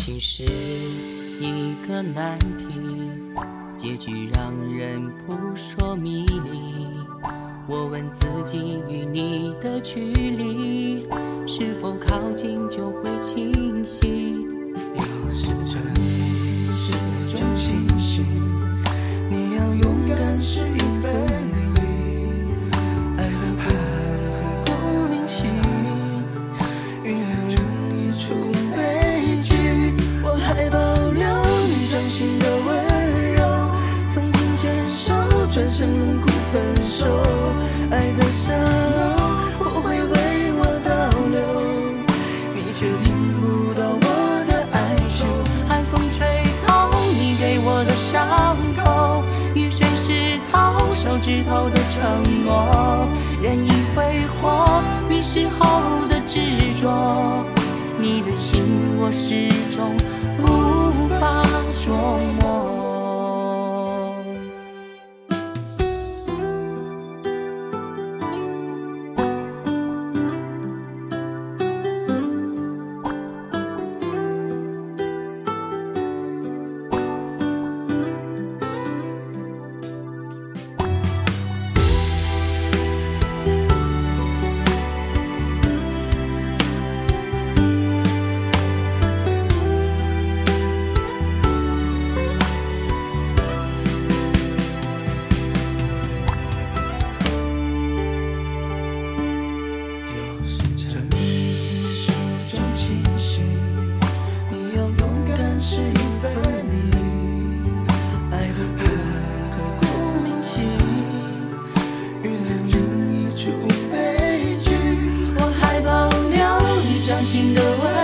情是一个难题，结局让人扑朔迷离。我问自己与你的距离，是否靠近就会清晰？ 有时沉迷是种清醒，你要勇敢是一份力，爱的不能刻骨铭心，原谅容易出悲剧。我还保留你掌心的温柔，曾经牵手转身冷酷分手，爱的下楼不会为我倒流，你却听不到我的哀求。 寒风吹透你给我的伤口，雨水湿透手指头的承诺，任意挥霍迷失后的执着，你的心我始终无法捉摸。 沉迷是种清醒，你要勇敢是一份力，爱的不能刻骨铭心，原谅人一出悲剧。我还保留你掌心的温